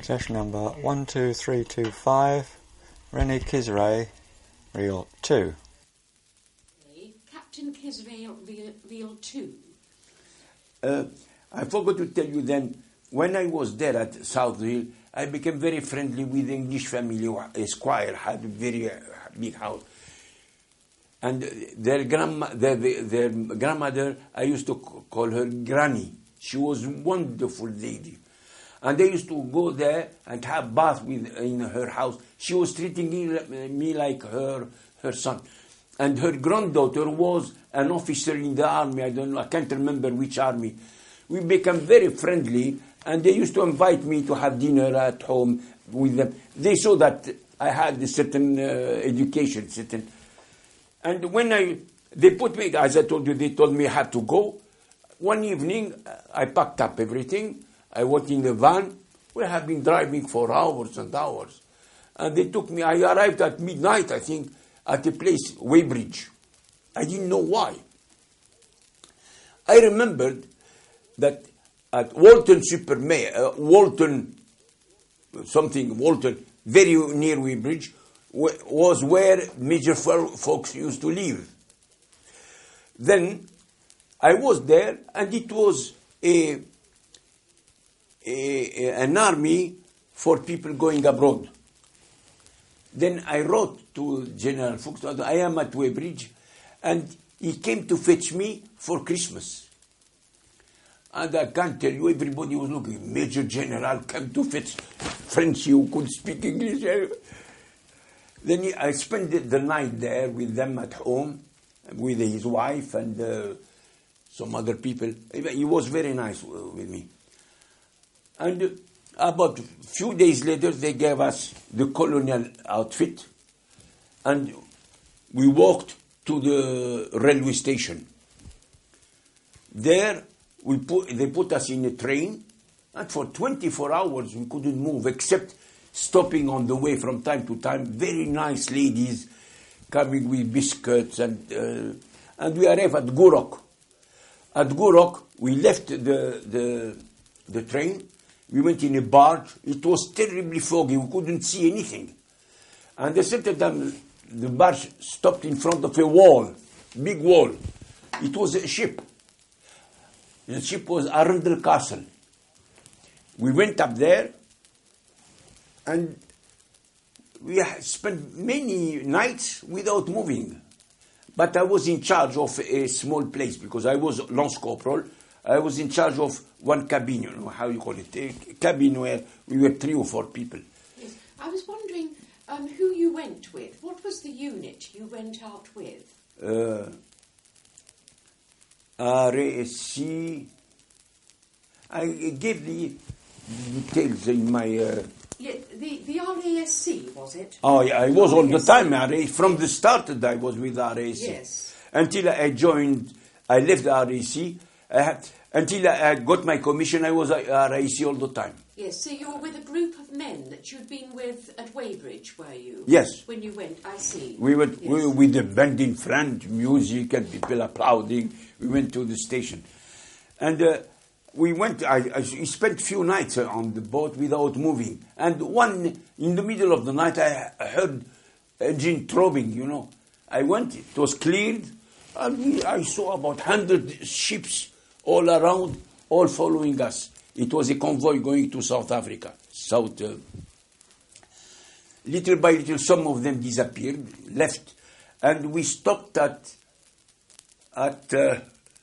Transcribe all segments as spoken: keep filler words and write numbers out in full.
Session number one two three two five, Rennie Kisray, Reel two. Captain Kisray, Reel, Reel two. Uh, I forgot to tell you then, when I was there at South Hill, I became very friendly with the English family. Esquire had a very uh, big house. And their, grandma, their, their grandmother, I used to call her Granny. She was a wonderful lady. And they used to go there and have bath with, in her house. She was treating me, me like her, her son. And her granddaughter was an officer in the army. I don't know, I can't remember which army. We became very friendly, and they used to invite me to have dinner at home with them. They saw that I had a certain uh, education, certain. And when I, they put me, as I told you, they told me I had to go. One evening, I packed up everything. I went in the van. We have been driving for hours and hours. And they took me, I arrived at midnight, I think, at a place, Weybridge. I didn't know why. I remembered that at Walton Supermare, uh, Walton, something, Walton, very near Weybridge, was where Major Fox used to live. Then I was there, and it was a, a, an army for people going abroad. Then I wrote to General Fox, I am at Weybridge, and he came to fetch me for Christmas. And I can't tell you, everybody was looking. Major General came to fetch French who could speak English. Then he, I spent the night there with them at home, with his wife and uh, some other people. He was very nice with me. And about a few days later, they gave us the colonial outfit, and we walked to the railway station. There, we put, they put us in a train, and for twenty-four hours we couldn't move, except stopping on the way from time to time. Very nice ladies coming with biscuits, and uh, and we arrived at Gourock. At Gourock, we left the, the, the train. We went in a barge. It was terribly foggy. We couldn't see anything. And a certain time, the barge stopped in front of a wall, big wall. It was a ship. The ship was Arundel Castle. We went up there, and we spent many nights without moving. But I was in charge of a small place, because I was Lance Corporal. I was in charge of one cabin, you know, how you call it, a cabin where we were three or four people. Yes. I was wondering um, who you went with. What was the unit you went out with? Uh, R A C. I gave the details in my... Uh, yeah, the, the R A S C, was it? Oh, yeah, I was all the time. R A C. From the start, I was with R A C. Yes. Until I joined, I left R A C. I had, until I got my commission, I was at R A C all the time. Yes, so you were with a group of men that you'd been with at Weybridge, were you? Yes. When you went, I see. We went yes. we were with the band in front, music and people applauding. We went to the station. And uh, we went, I, I spent a few nights on the boat without moving. And one, in the middle of the night, I heard engine throbbing, you know. I went, it was cleared, and we, I saw about one hundred ships all around, all following us. It was a convoy going to South Africa. South. Uh, little by little, some of them disappeared, left, and we stopped at at uh,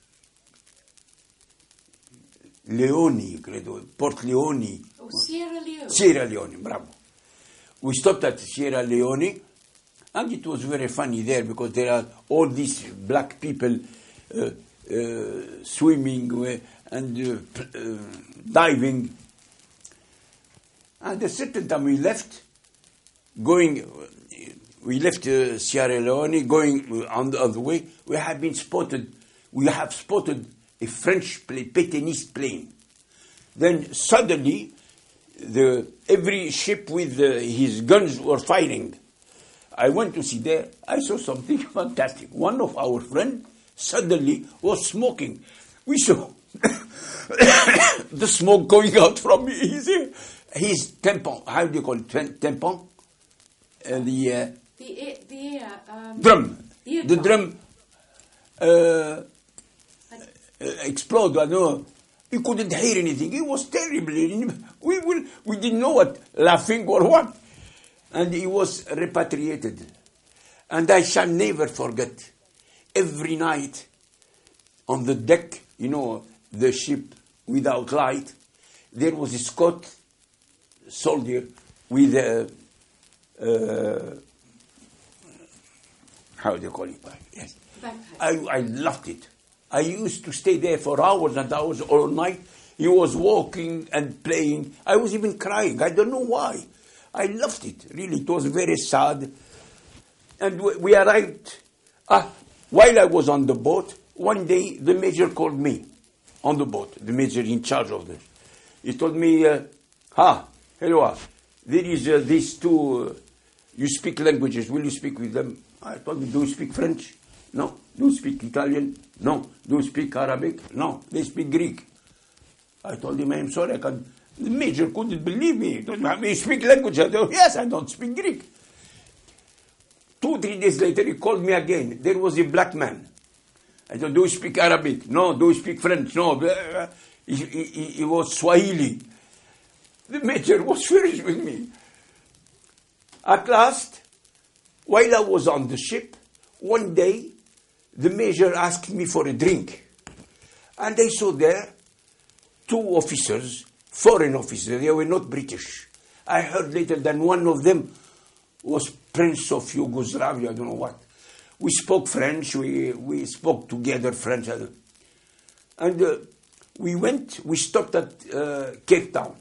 Leone, credo, Port Leone. Oh, Sierra Leone. Sierra Leone, bravo. We stopped at Sierra Leone, and it was very funny there, because there are all these black people uh, uh, swimming and uh, uh, diving. And at a certain time we left, going, we left uh, Sierra Leone, going on the other way. We have been spotted, we have spotted a French plane, Pétainiste plane. Then suddenly, the every ship with uh, his guns were firing. I went to see there. I saw something fantastic. One of our friends suddenly was smoking. We saw the smoke going out from his ear. his tampon, how do you call it, tampon? Uh, the uh, The ear, the ear, um, drum. the, ear The drum. drum uh, uh, exploded. I don't know. We couldn't hear anything. It was terrible. We, we, we didn't know what, laughing or what. And he was repatriated. And I shall never forget, every night on the deck, you know, the ship without light, there was a Scot soldier with a, uh, how do you call it? Yes. I, I loved it. I used to stay there for hours and hours all night. He was walking and playing. I was even crying. I don't know why. I loved it. Really, it was very sad. And we, we arrived. Ah, while I was on the boat, one day the major called me on the boat, the major in charge of this. He told me, uh, ah, hello, there is uh, these two, uh, you speak languages, will you speak with them? I told him, do you speak French? No. Do you speak Italian? No. Do you speak Arabic? No. They speak Greek. I told him, I'm sorry, I can't. The major couldn't believe me. He told me, you speak language? I told him, yes, I don't speak Greek. Two, three days later, he called me again. There was a black man. I said, do you speak Arabic? No. Do you speak French? No. He, he, he was Swahili. The major was furious with me. At last, while I was on the ship, one day, the major asked me for a drink. And I saw there two officers, foreign officers. They were not British. I heard later that one of them was Prince of Yugoslavia, I don't know what. We spoke French, we, we spoke together French. And uh, we went, we stopped at uh, Cape Town.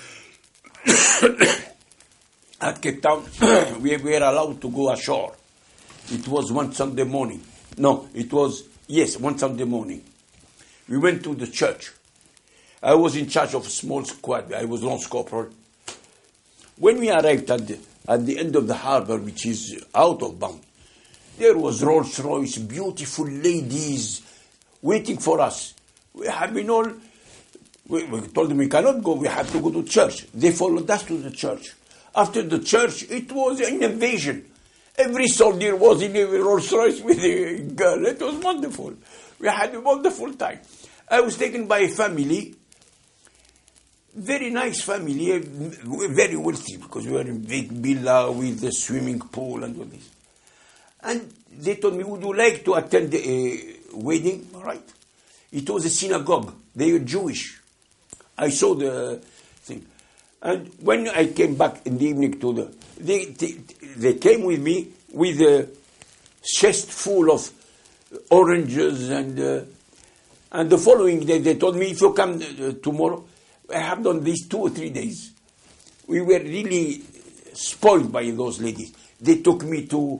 At Cape Town, we were allowed to go ashore. It was one Sunday morning. No, it was, yes, one Sunday morning. We went to the church. I was in charge of a small squad. I was lance corporal. When we arrived at the, at the end of the harbor, which is out of bound, there was Rolls Royce, beautiful ladies waiting for us. We have been all, we, we told them we cannot go, we have to go to church. They followed us to the church. After the church, it was an invasion. Every soldier was in a Rolls Royce with a girl. It was wonderful. We had a wonderful time. I was taken by a family, very nice family, very wealthy, because we were in a big villa with a swimming pool and all this. And they told me, would you like to attend a wedding? All right. It was a synagogue. They were Jewish. I saw the thing. And when I came back in the evening to the, they, they, they came with me with a chest full of oranges and uh, and the following day they told me, if you come uh, tomorrow, I have done this two or three days. We were really spoiled by those ladies. They took me to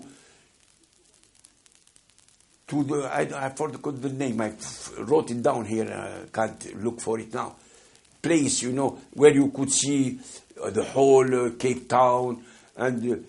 to the, I, I forgot the name, I wrote it down here, I can't look for it now. Place, you know, where you could see uh, the whole uh, Cape Town and uh,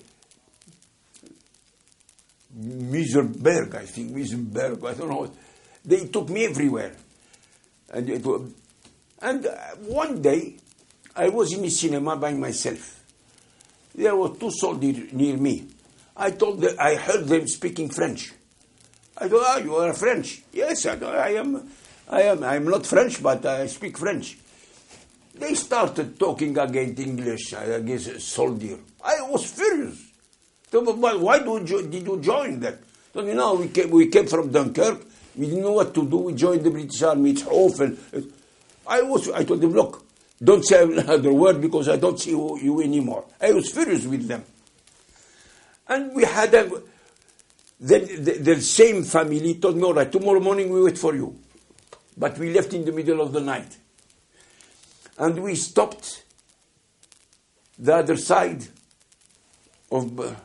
Muizenberg, I think, Muizenberg, I don't know. They took me everywhere. And, it was, and uh, one day, I was in the cinema by myself. There were two soldiers near me. I told them, I heard them speaking French. I thought, ah, you are French. Yes, I, I am. I am. I am not French, but I speak French. They started talking against English, against a soldier. I was furious. So, but why did you, did you join them? So, you know, we came, we came from Dunkirk. We didn't know what to do. We joined the British Army. It's awful. I was. I told them, look, don't say another word because I don't see you anymore. I was furious with them. And we had a... Then the, the same family told me, all right, tomorrow morning we wait for you. But we left in the middle of the night. And we stopped the other side of, uh,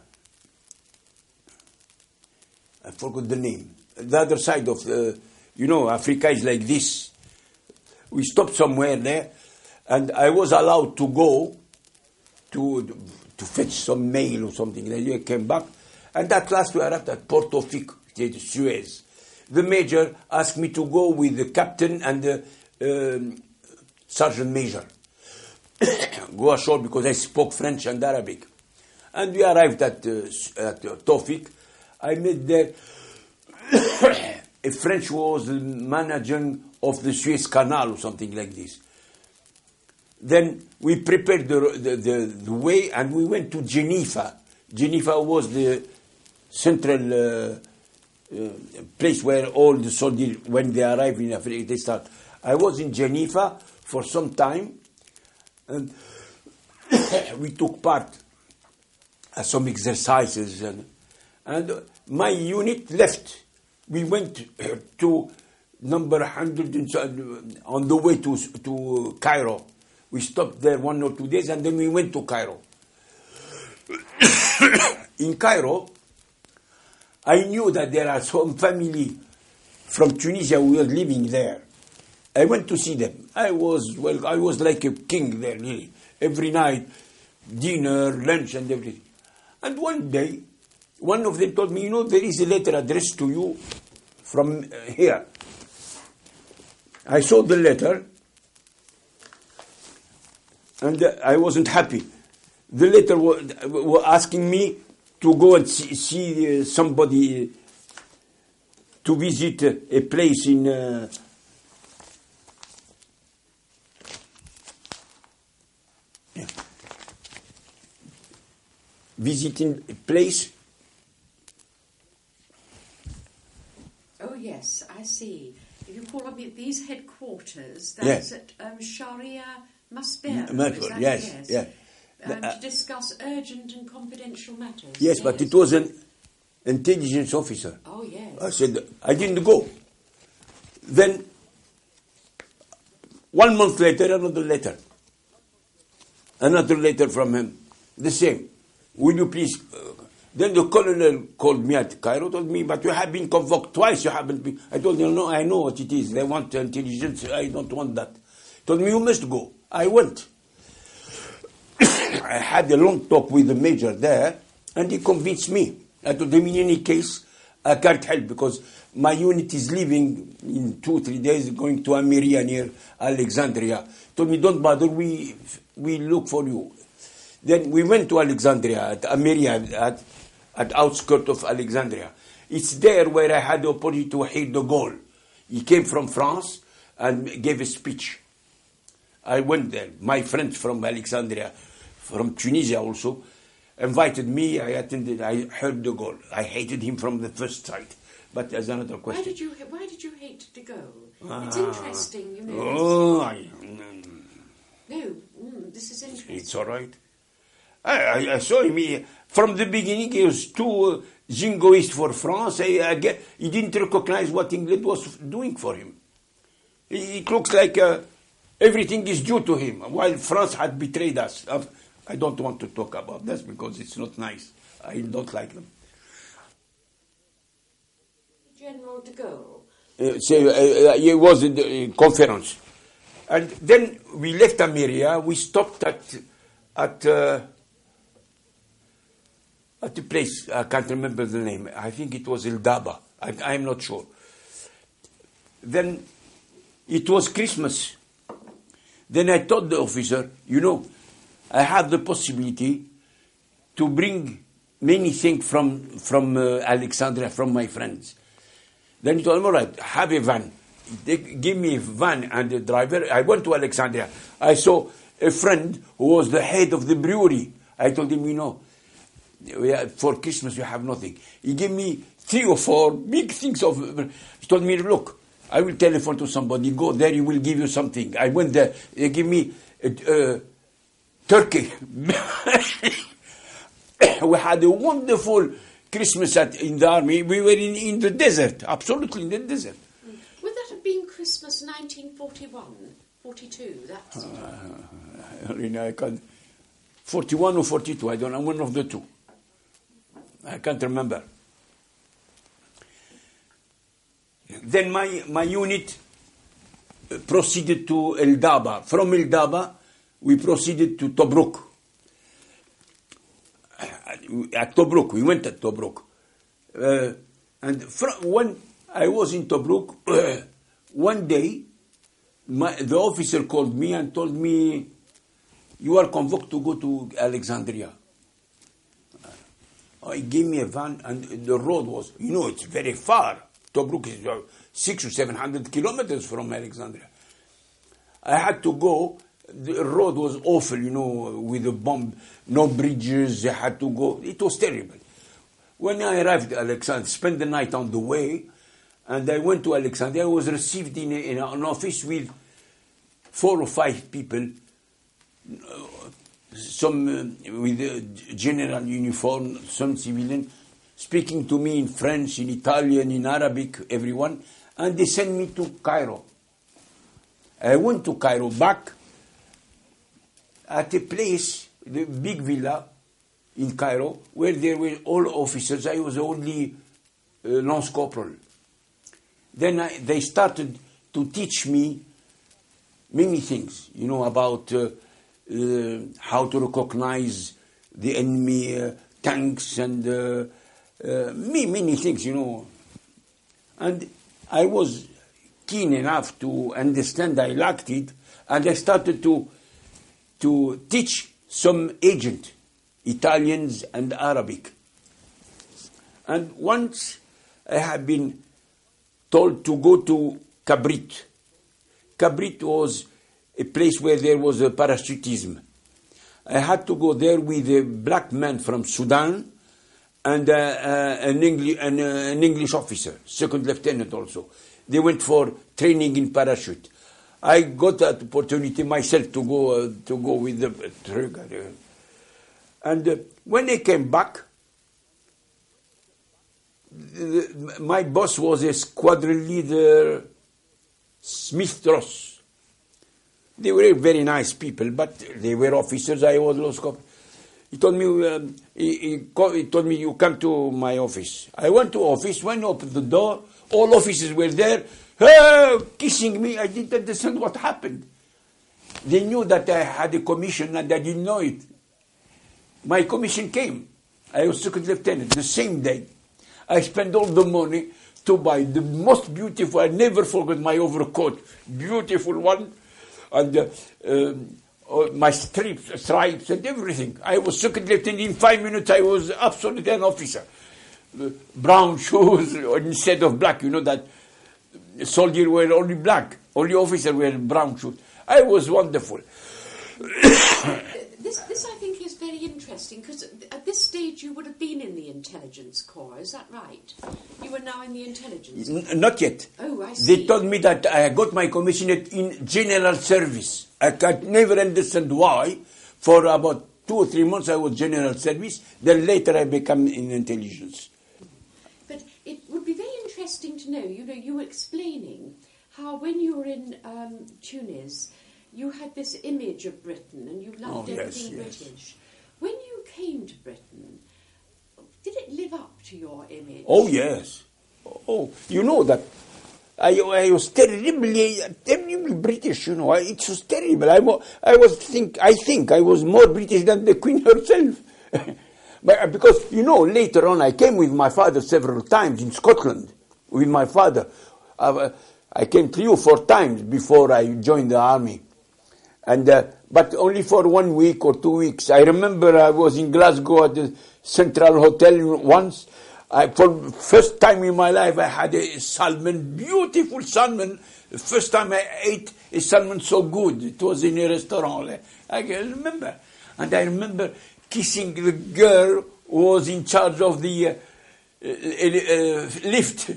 I forgot the name, the other side of the, you know, Africa is like this. We stopped somewhere there, and I was allowed to go to to fetch some mail or something. Then I came back. And at last we arrived at Portofik, Suez. The major asked me to go with the captain and the um, sergeant major. go ashore because I spoke French and Arabic. And we arrived at, uh, at uh, Tawfiq. I met there a French who was the manager of the Suez Canal or something like this. Then we prepared the, the, the, the way and we went to Geneva. Geneva was the central uh, uh, place where all the soldiers, when they arrive in Africa, they start. I was in Geneva for some time and we took part at some exercises and, and my unit left. We went to number one hundred and, on the way to, to Cairo. We stopped there one or two days and then we went to Cairo. In Cairo, I knew that there are some family from Tunisia who were living there. I went to see them. I was, well, I was like a king there, really. Every night, dinner, lunch and everything. And one day, one of them told me, you know, there is a letter addressed to you from uh, here. I saw the letter and uh, I wasn't happy. The letter was, was asking me to go and see, see uh, somebody, uh, to visit uh, a place in uh, yeah. visiting a place. Oh yes, I see. You call up these headquarters. That's Yes. at um, Sharia Masber. Masber, is that- yes, yes. Um, Uh, to discuss urgent and confidential matters. Yes, but it was an intelligence officer. Oh yes. I said, I didn't go. Then, one month later, another letter. Another letter from him. The same. Will you please... Uh, then the colonel called me at Cairo, told me, but you have been convoked twice, you haven't been... I told him, no, I know what it is. They want intelligence, I don't want that. Told me, you must go. I went. I had a long talk with the major there, and he convinced me. I told him, in any case, I can't help because my unit is leaving in two, three days, going to Amiria near Alexandria. Told me, don't bother, we we look for you. Then we went to Alexandria, at Amiria, at, at outskirts of Alexandria. It's there where I had the opportunity to hear de Gaulle. He came from France and gave a speech. I went there. My friends from Alexandria, from Tunisia also, invited me. I attended. I heard de Gaulle. I hated him from the first sight. But there's another question. Why did you Why did you hate de Gaulle? Ah. It's interesting, you know. Oh, I, No, mm, this is interesting. it's all right. I, I, I saw him. He, from the beginning, he was too uh, jingoist for France. I, I get, he didn't recognize what England was doing for him. It looks like uh, everything is due to him, while France had betrayed us. I don't want to talk about this because it's not nice. I don't like them. General de Gaulle. Uh, so, uh, uh, he was in the uh, conference. And then we left Amiria. We stopped at at uh, at a place. I can't remember the name. I think it was El Daba. I, I'm not sure. Then it was Christmas. Then I told the officer, you know, I have the possibility to bring many things from from uh, Alexandria, from my friends. Then he told me, all right, have a van. They give me a van and a driver. I went to Alexandria. I saw a friend who was the head of the brewery. I told him, you know, for Christmas you have nothing. He gave me three or four big things of... He told me, look, I will telephone to somebody. Go there, he will give you something. I went there. They give me a, uh, turkey. We had a wonderful Christmas at, in the army. We were in, in the desert, absolutely in the desert. Would that have been Christmas nineteen forty-one, forty-two? That's Uh, you know, I can't, forty-one or forty-two, I don't know, one of the two. I can't remember. Then my, my unit proceeded to El Daba. From El Daba, we proceeded to Tobruk. At Tobruk, we went at Tobruk. Uh, and from, when I was in Tobruk, uh, one day, my, the officer called me and told me, you are convoked to go to Alexandria. Uh, he gave me a van, and the road was, you know, it's very far. Tobruk is uh, six or seven hundred kilometers from Alexandria. I had to go. The road was awful, you know, with the bomb, no bridges. I had to go. It was terrible. When I arrived at Alexandria, spent the night on the way, and I went to Alexandria. I was received in, a, in an office with four or five people, some uh, with a general uniform, some civilian, speaking to me in French, in Italian, in Arabic, everyone, and they sent me to Cairo. I went to Cairo, back at a place, the big villa in Cairo, where there were all officers. I was only uh, lance corporal. Then I, they started to teach me many things, you know, about uh, uh, how to recognize the enemy uh, tanks and uh, uh, many, many things, you know. And I was keen enough to understand. I liked it, and I started to to teach some agent, Italians and Arabic. And once I had been told to go to Kabrit. Kabrit was a place where there was a parachutism. I had to go there with a black man from Sudan and uh, uh, an, English, an, uh, an English officer, second lieutenant also. They went for training in parachute. I got that opportunity myself to go uh, to go with the trigger. And uh, when I came back, the, my boss was a squadron leader, Smith Ross. They were very nice people, but they were officers. I was low scope. He told me, um, he, he, called, he told me, you come to my office. I went to office, when I opened the door, all officers were there, oh, kissing me. I didn't understand what happened. They knew that I had a commission and I didn't know it. My commission came. I was second lieutenant the same day. I spent all the money to buy the most beautiful, I never forget my overcoat, beautiful one, and uh, um, uh, my stripes, stripes and everything. I was second lieutenant. In five minutes I was absolutely an officer. Uh, brown shoes instead of black. You know that soldiers were only black, only officers were brown shoes. I was wonderful. This, this I think is very interesting, because at this stage you would have been in the intelligence corps, is that right? You were now in the intelligence corps? N- not yet. Oh, I see. They told me that I got my commission in general service. I could never understand why. For about two or three months I was general service, then later I became in intelligence. But it would be very interesting to know, you know, you were explaining how when you were in um, Tunis, you had this image of Britain and you loved oh, everything yes, yes. British. When you came to Britain, did it live up to your image? Oh, yes. Oh, you know that I, I was terribly, terribly British, you know. I, it was terrible. I, I was think, I think I was more British than the Queen herself. But because, you know, later on I came with my father several times in Scotland, with my father. Uh, I came three or four times before I joined the army. And uh, but only for one week or two weeks. I remember I was in Glasgow at the Central Hotel once. I, for the first time in my life, I had a salmon, beautiful salmon. The first time I ate a salmon so good. It was in a restaurant. I can remember. And I remember kissing the girl who was in charge of the uh, uh, uh, lift.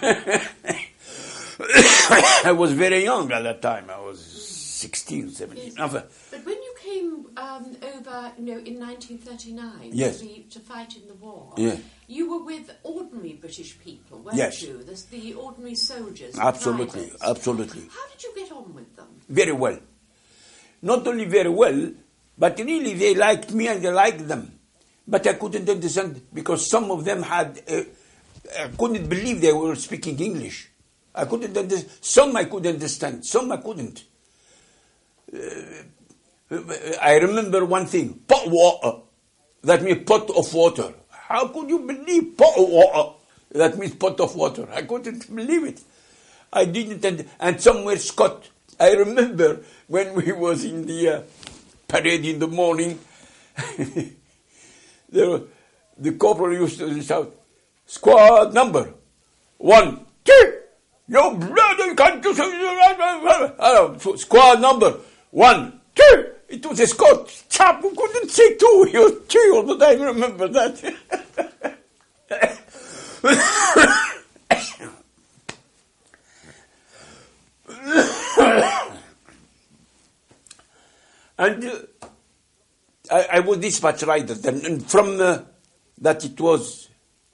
I was very young at that time. I was sixteen, seventeen. Yes. But when you came um, over, you know, in nineteen thirty-nine yes. to, be, to fight in the war, yeah. you were with ordinary British people, weren't yes. you? The, the ordinary soldiers. Absolutely, privates. absolutely. How did you get on with them? Very well. Not only very well, but really they liked me and I liked them. But I couldn't understand because some of them had, uh, I couldn't believe they were speaking English. I couldn't understand. Some I could understand, some I couldn't. Uh, I remember one thing, pot water. That means pot of water. How could you believe pot of water? That means pot of water. I couldn't believe it. I didn't, and, and some were Scot. I remember when we was in the uh, parade in the morning. the, the corporal used to shout, squad number, one, two, your brother can't do something. Squad number, one, two. It was a Scot chap who couldn't say two, he was two all the time, remember that. And uh, I, I was dispatch rider then, and from uh, that it was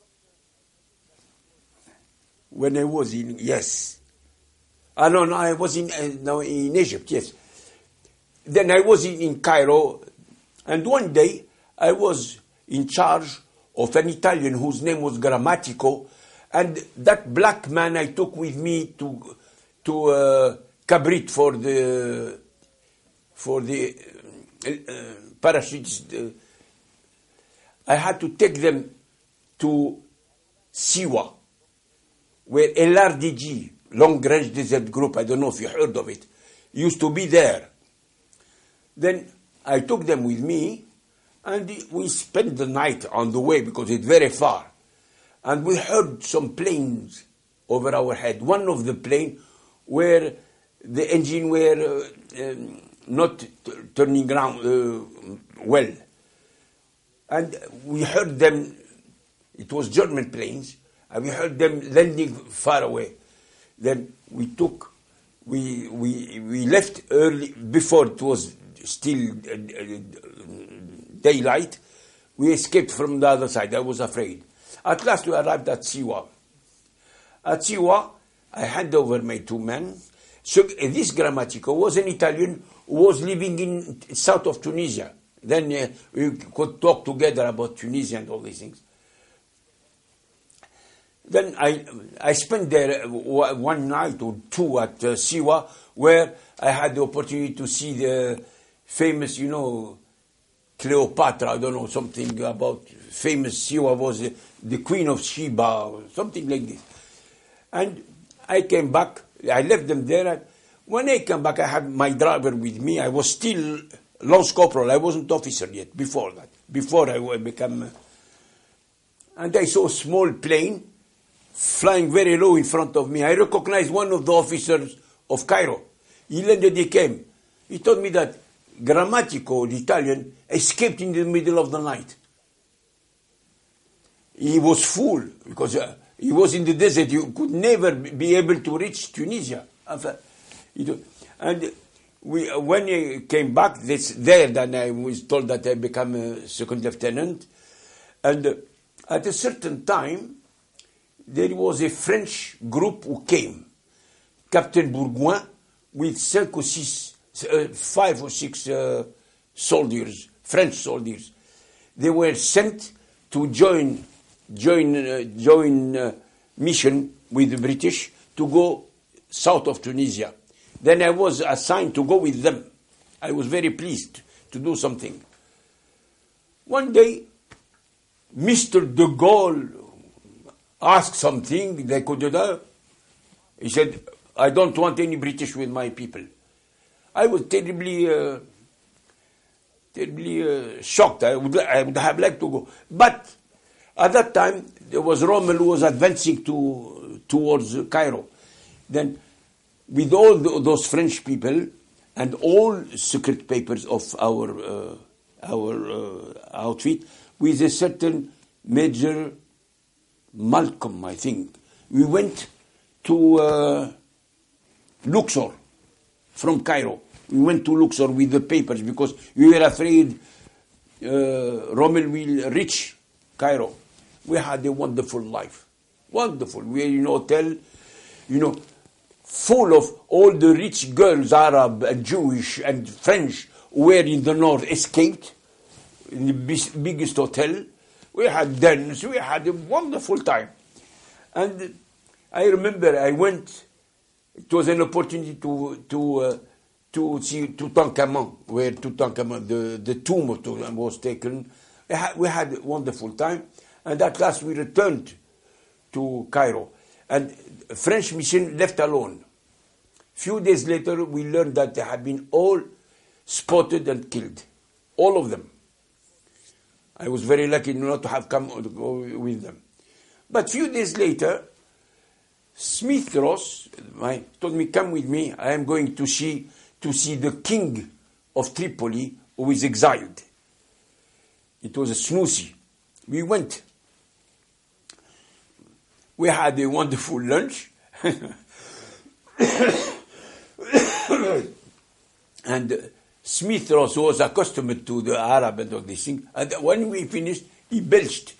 when I was in, yes. Ah, no, no, I was in, uh, no, in Egypt, yes. Then I was in, in Cairo, and one day I was in charge of an Italian whose name was Grammatico, and that black man I took with me to to uh, Cabrit for the for the uh, uh, parachutes. Uh, I had to take them to Siwa, where L R D G, Long Range Desert Group, I don't know if you heard of it, used to be there. Then I took them with me, and we spent the night on the way because it's very far. And we heard some planes over our head. One of the planes where the engine were uh, um, not t- turning around uh, well. And we heard them, it was German planes, and we heard them landing far away. Then we took, we, we, we left early, before it was still uh, uh, daylight. We escaped from the other side. I was afraid. At last we arrived at Siwa. At Siwa, I handed over my two men. So uh, this Grammatico was an Italian who was living in south of Tunisia. Then uh, we could talk together about Tunisia and all these things. Then I I spent there one night or two at uh, Siwa, where I had the opportunity to see the famous, you know, Cleopatra, I don't know, something about famous Siwa was uh, the Queen of Sheba, or something like this. And I came back, I left them there. And when I came back, I had my driver with me. I was still Lance Corporal, I wasn't officer yet, before that, before I became. Uh, and I saw a small plane flying very low in front of me. I recognized one of the officers of Cairo. He landed, he came. He told me that Grammatico, the Italian, escaped in the middle of the night. He was full because uh, he was in the desert. You could never be able to reach Tunisia. And we, uh, when he came back, this, there then I was told that I became a second lieutenant. And uh, at a certain time, there was a French group who came. Captain Bourgoin with cinq or six, uh, five or six uh, soldiers, French soldiers. They were sent to join join uh, join uh, mission with the British to go south of Tunisia. Then I was assigned to go with them. I was very pleased to do something. One day, Mister de Gaulle asked something they could do. He said, I don't want any British with my people. I was terribly, uh, terribly uh, shocked. I would, I would have liked to go. But at that time, there was Rommel who was advancing to, towards Cairo. Then, with all the, those French people and all secret papers of our, uh, our uh, outfit, with a certain Major Malcolm, I think, we went to uh, Luxor from Cairo. We went to Luxor with the papers because we were afraid uh, Rommel will reach Cairo. We had a wonderful life. Wonderful. We were in a hotel, you know, full of all the rich girls, Arab and Jewish and French, who were in the north, escaped in the biggest hotel. We had dance, we had a wonderful time. And I remember I went, it was an opportunity to to uh, to see Tutankhamun, where Tutankhamun, the, the tomb of Tutankhamun was taken. We had, we had a wonderful time. And at last we returned to Cairo. And French mission left alone. Few days later, we learned that there had been all spotted and killed. All of them. I was very lucky not to have come with them. But a few days later, Smith Ross my, told me, come with me, I am going to see, to see the king of Tripoli who is exiled. It was a Snoussi. We went. We had a wonderful lunch. And uh, Smith Ross was accustomed to the Arab and all these things. And when we finished, he belched.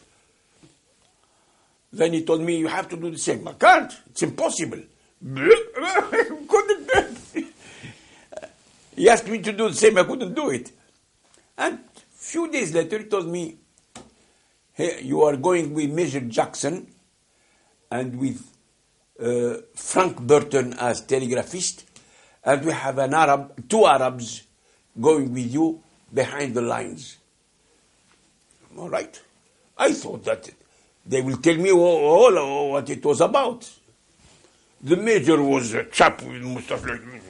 Then he told me, you have to do the same. I can't. It's impossible. Couldn't do it. He asked me to do the same. I couldn't do it. And a few days later, he told me, hey, you are going with Major Jackson and with uh, Frank Burton as telegraphist, and we have an Arab, two Arabs going with you behind the lines. All right. I thought that they will tell me all, all what it was about. The major was a chap with mustache like me.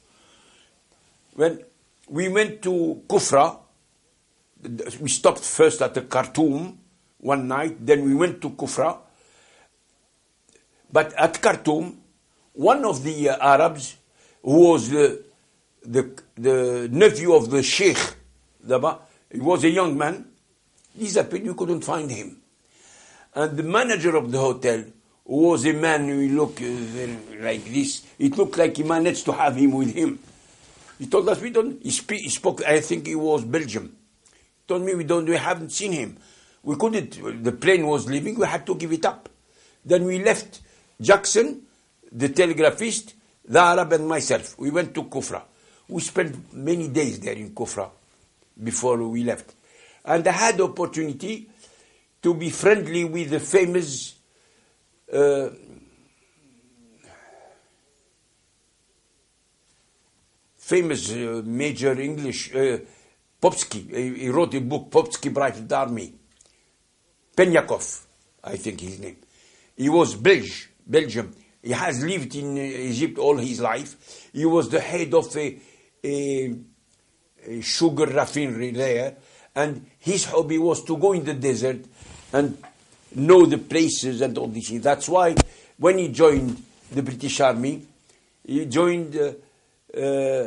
When we went to Kufra, we stopped first at the Khartoum one night, then we went to Kufra. But at Khartoum, one of the uh, Arabs, who was the, the, the nephew of the Sheikh, the, he was a young man, disappeared, you couldn't find him. And the manager of the hotel, who was a man who looked uh, very like this, it looked like he managed to have him with him. He told us, we don't, he, spe- he spoke, I think he was Belgium. He told me, we don't, we haven't seen him. We couldn't, the plane was leaving, we had to give it up. Then we left Jackson, the telegraphist, the Arab and myself. We went to Kufra. We spent many days there in Kufra before we left. And I had the opportunity to be friendly with the famous uh, famous uh, major English, uh, Popsky. He wrote a book, Popsky Brightened Army. Penyakov, I think his name. He was Belgian. Belgium. He has lived in Egypt all his life. He was the head of a, a, a sugar refinery there, and his hobby was to go in the desert and know the places and all these things. That's why when he joined the British Army, he joined, uh, uh,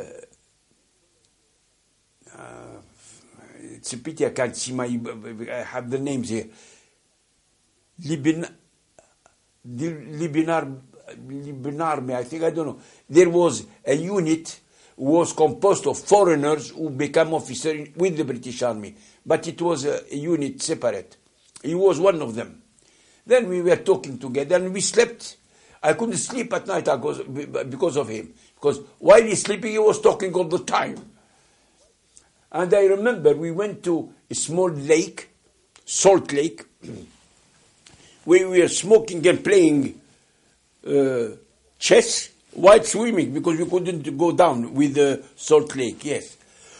uh, it's a pity I can't see my, I have the names here, Libyan, Libinar, Libinar, I think, I don't know. There was a unit who was composed of foreigners who became officers with the British Army. But it was a, a unit separate. He was one of them. Then we were talking together and we slept. I couldn't sleep at night because of him. Because while he's sleeping, he was talking all the time. And I remember we went to a small lake, Salt Lake, where we were smoking and playing uh, chess while swimming, because we couldn't go down with the Salt Lake, yes.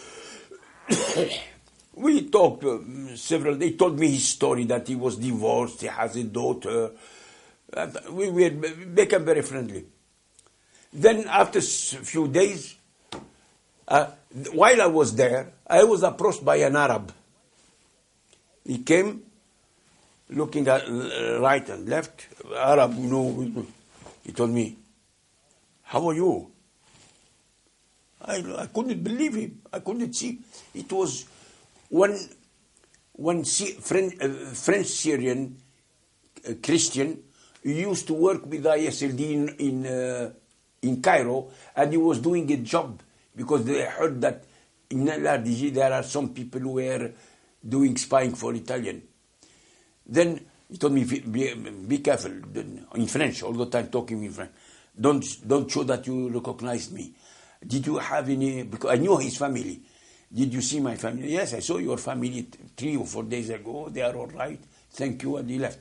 We talked uh, several, they told me his story that he was divorced, he has a daughter. And we, we became very friendly. Then after a few days, uh, while I was there, I was approached by an Arab. He came, looking at uh, right and left, Arab, you know, he told me, how are you? I, I couldn't believe him. I couldn't see. It was one, one French, uh, French Syrian uh, Christian who used to work with I S L D in, in, uh, in Cairo, and he was doing a job because they heard that in L R D G there are some people who were doing spying for Italian. Then he told me, be, be careful, in French, all the time talking in French. Don't, don't show that you recognize me. Did you have any, because I knew his family. Did you see my family? Yes, I saw your family three or four days ago. They are all right. Thank you, and he left.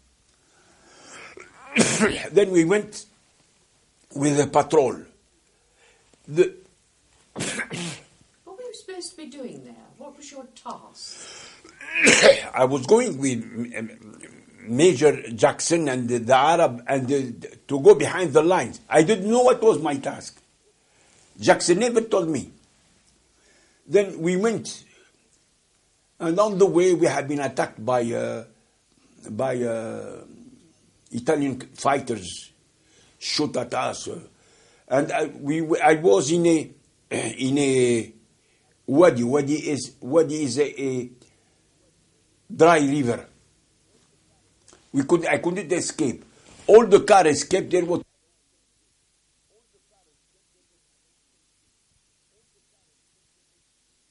Then we went with a patrol. The what were you supposed to be doing there? What was your task? I was going with Major Jackson and the, the Arab and the, to go behind the lines. I didn't know what was my task. Jackson never told me. Then we went, and on the way we had been attacked by uh, by uh, Italian fighters, shot at us, uh, and I, we I was in a in a wadi. Wadi is wadi is a, a dry river. We could I couldn't escape. All the car escaped. There was